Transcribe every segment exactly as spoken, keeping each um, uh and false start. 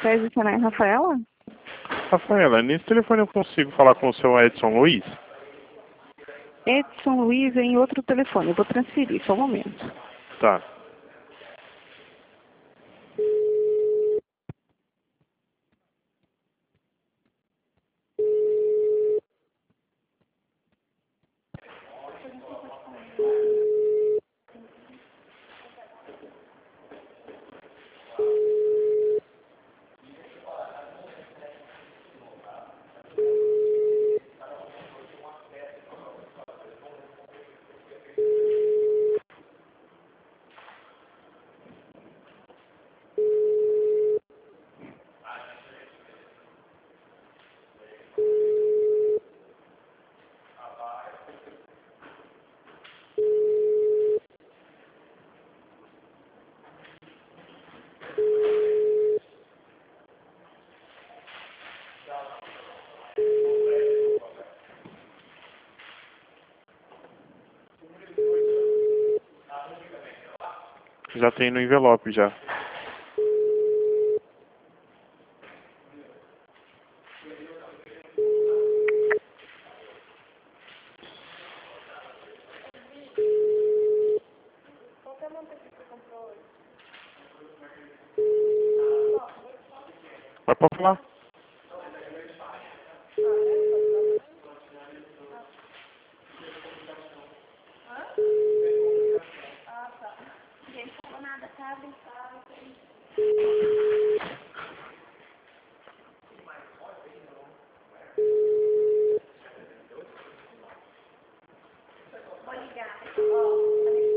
Tese Senai, Rafaela? Rafaela, nesse telefone eu consigo falar com o seu Edson Luiz? Edson Luiz é em outro telefone. Eu vou transferir, só um momento. Tá. Já tem no envelope já. Mas pode falar. Vou ligar. Ó,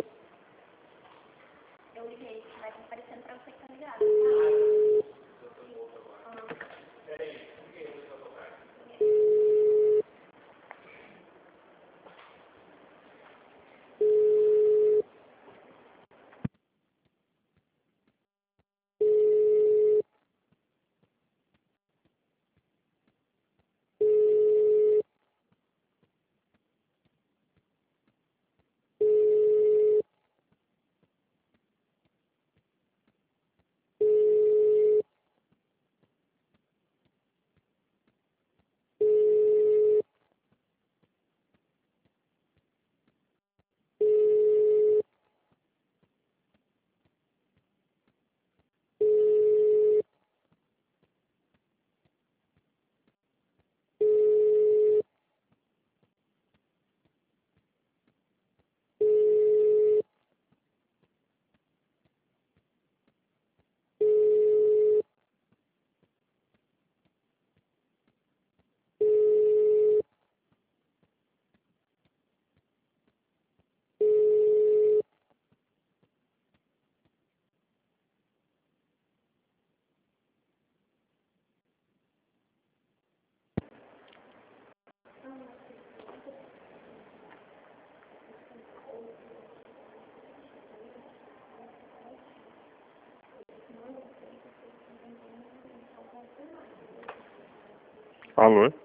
eu liguei, vai aparecendo pra você que tá ligado. Alô?